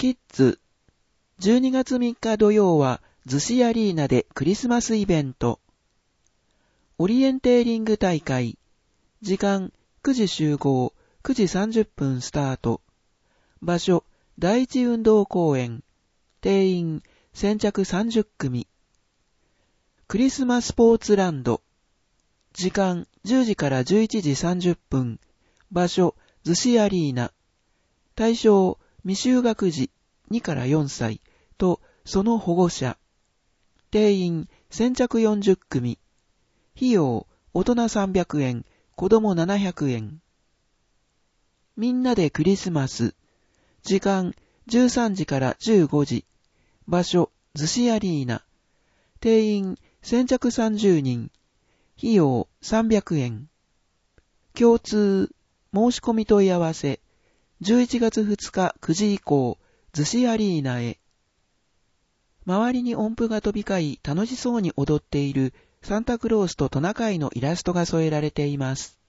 キッズ。12月3日土曜は、逗子アリーナでクリスマスイベント。オリエンテーリング大会。時間、9時集合、9時30分スタート。場所、第一運動公園。定員、先着30組。クリスマスポーツランド。時間、10時から11時30分。場所、逗子アリーナ。対象、未就学児2から4歳とその保護者。定員、先着40組。費用、大人300円、子供700円。みんなでクリスマス。時間、13時から15時。場所、逗子アリーナ。定員、先着30人。費用、300円。共通、申し込み問い合わせ。11月2日9時以降、逗子アリーナへ。周りに音符が飛び交い楽しそうに踊っているサンタクロースとトナカイのイラストが添えられています。